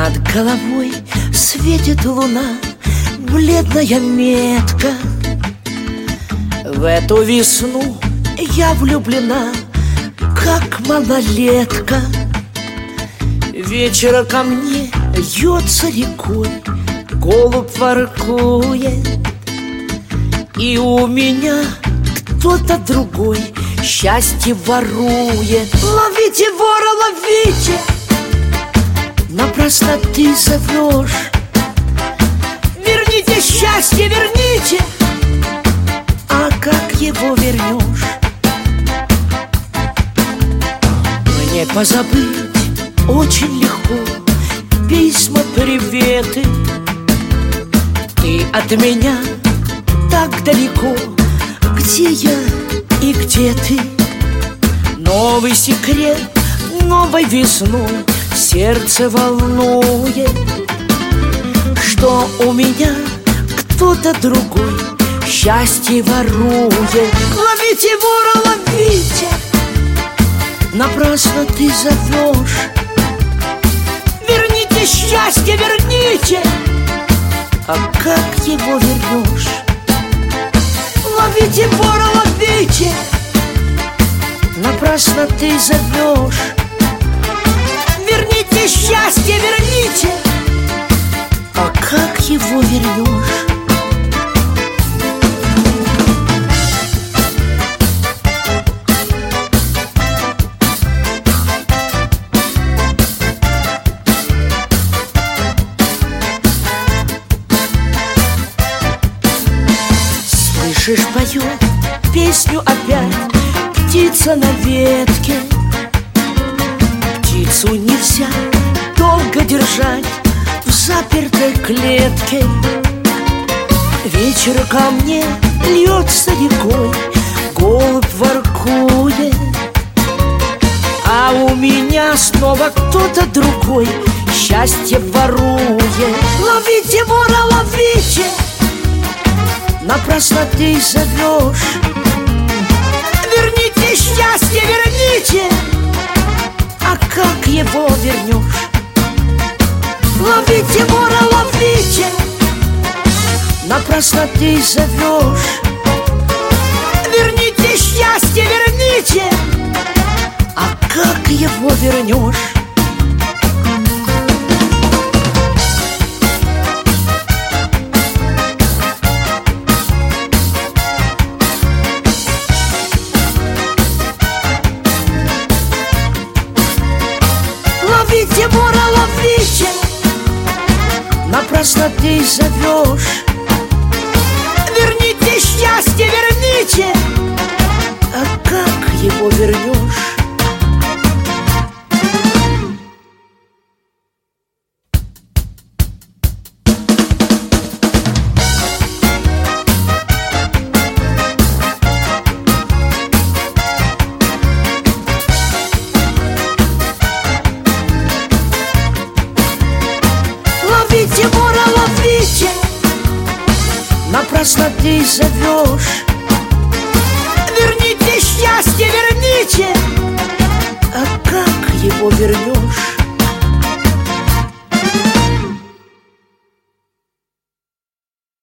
Над головой светит луна, бледная метка. В эту весну я влюблена, как малолетка. Вечер ко мне льется рекой, голубь воркует, и у меня кто-то другой счастье ворует. Ловите вора, ловите! Напрасно ты зовешь. Верните счастье, верните! А как его вернешь? Мне позабыть очень легко письма, приветы. Ты от меня так далеко. Где я и где ты? Новый секрет новой весной сердце волнует, что у меня кто-то другой счастье ворует. Ловите вора, ловите! Напрасно ты зовешь. Верните счастье, верните! А как его вернешь? Ловите вора, ловите! Напрасно ты зовешь. Верните счастье, верните! А как его вернешь? Слышишь, поет песню опять птица на ветке. Птицу нельзя долго держать в запертой клетке. Вечер ко мне льется рекой, голубь воркует, а у меня снова кто-то другой счастье ворует. Ловите вора, ловите! Напрасно ты зовешь. Верните счастье, верните! А как его вернешь? Ловите вора, ловите! Напрасно ты зовешь. Верните счастье, верните! А как его вернешь? Ловите вора, ловите! Напрасно ты зовешь. Верните счастье, верните! А как его вернешь? Ловите вора, ловите! Напрасно ты зовешь. Верните счастье, верните! А как его вернешь?